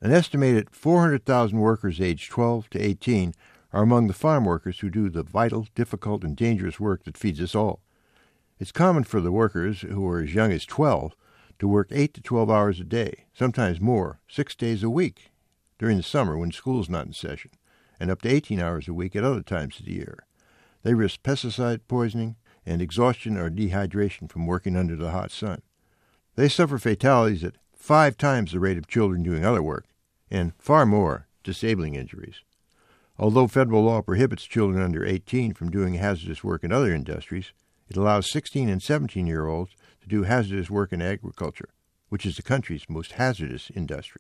An estimated 400,000 workers aged 12 to 18 are among the farm workers who do the vital, difficult, and dangerous work that feeds us all. It's common for the workers who are as young as 12 to work 8 to 12 hours a day, sometimes more, 6 days a week during the summer when school's not in session, and up to 18 hours a week at other times of the year. They risk pesticide poisoning and exhaustion or dehydration from working under the hot sun. They suffer fatalities at 5 times the rate of children doing other work, and far more disabling injuries. Although federal law prohibits children under 18 from doing hazardous work in other industries, it allows 16 and 17-year-olds to do hazardous work in agriculture, which is the country's most hazardous industry.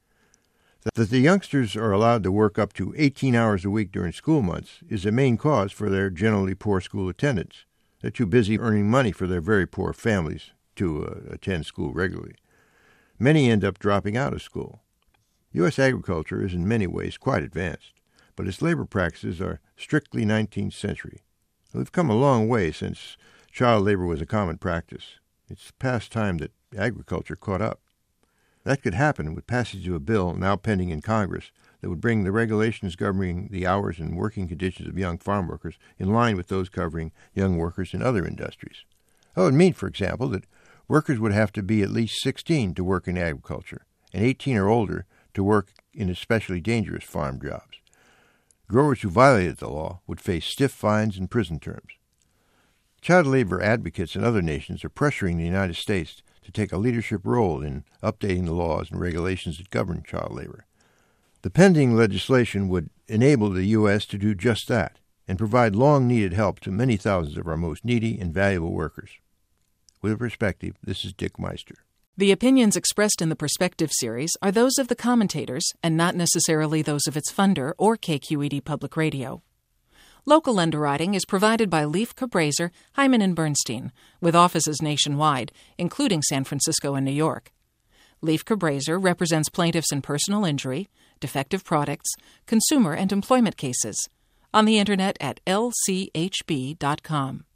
That the youngsters are allowed to work up to 18 hours a week during school months is a main cause for their generally poor school attendance. They're too busy earning money for their very poor families to attend school regularly. Many end up dropping out of school. U.S. agriculture is in many ways quite advanced, but its labor practices are strictly 19th century. We've come a long way since child labor was a common practice. It's past time that agriculture caught up. That could happen with passage of a bill now pending in Congress that would bring the regulations governing the hours and working conditions of young farm workers in line with those covering young workers in other industries. That would mean, for example, that workers would have to be at least 16 to work in agriculture and 18 or older to work in especially dangerous farm jobs. Growers who violated the law would face stiff fines and prison terms. Child labor advocates in other nations are pressuring the United States to take a leadership role in updating the laws and regulations that govern child labor. The pending legislation would enable the U.S. to do just that and provide long-needed help to many thousands of our most needy and valuable workers. With a perspective, this is Dick Meister. The opinions expressed in the Perspective series are those of the commentators and not necessarily those of its funder or KQED Public Radio. Local underwriting is provided by Leif Cabraser, Hyman & Bernstein, with offices nationwide, including San Francisco and New York. Leif Cabraser represents plaintiffs in personal injury, defective products, consumer and employment cases. On the Internet at lchb.com.